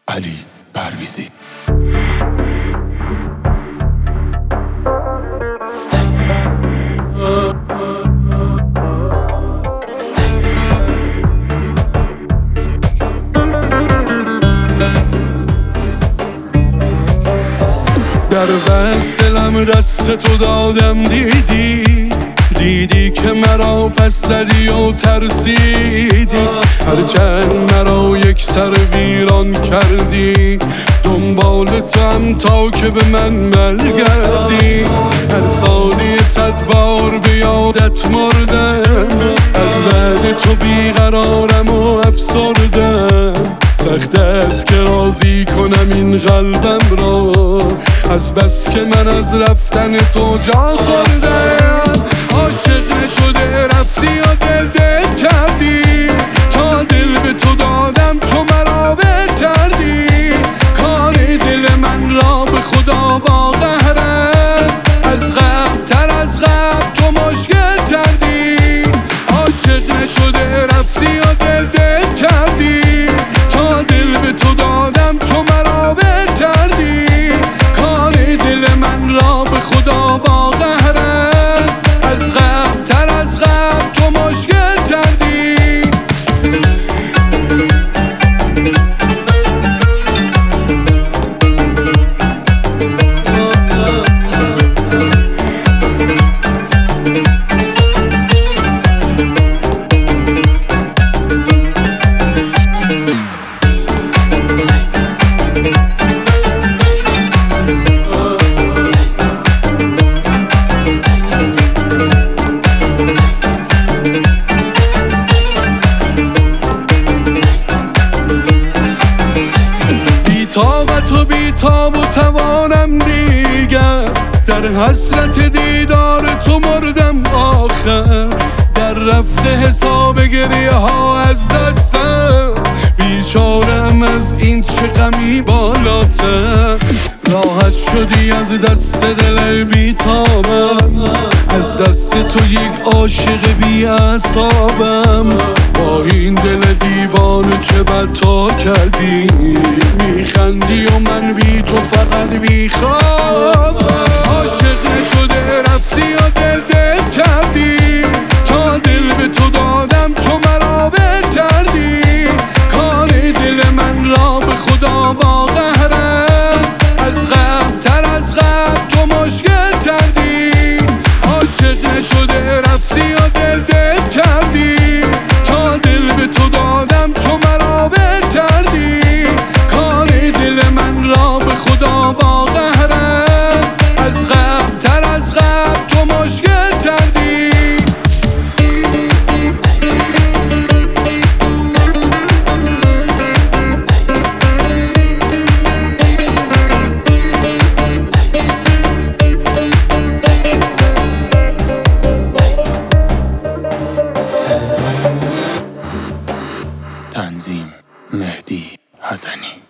علی پرویزی. در بست دلم دست تو دادم، دیدی که مرا پس زدی و ترسیدی، هرچند مرا یک سر ویران کردی، دنبالتم تا که به من برگردی. هر ثانیه 100 بار به یادت مردم، از بعد تو بیقرارم و افسردم. سخت است که راضی کنم این قلبم را، از بس که من از رفتن تو جا خوردم. عاشق نشده رفتی یا دل کردی، تا دل به تو دادم تو مرا ول کردی. کار دل من را به خدا با قهرم، از قبل تر از قبل تو مشکل کردی. عاشق نشده رفتی یا دل کردی، تا دل به تو دادم تو مرا ول کردی. کار دل من را به خدا با قهرم، از قبل تر از قبل تو مشکل کردی. طاقت و بیتاب و توانم دیگر، در حسرت دیدار تو مردم آخر. در رفته حساب گریه ها از دستم، بیچارم از این چه غمی بالاتر. راحت شدی از دست دل بیتابم، از دست تو یک عاشق بی اعصابم. با این دل دیوانه چه بتا کردی، میخندی و من بی تو فقط بیخواب. عاشق نشده رفتی یا دل کردی، تا دل به تو دادم تو مرا ول کردی. کار دل من را به خدا با قهرم، از قبل تر از قبل تو مشکل کردی. عاشق نشده رفتی یا دل کردی، تا دل به تو دادم تو مرا ول کردی. کار دل من را به خدا با قهرم، از قبل تر از قبل تو مشکل کردی. تنظیم مهدی حسنی.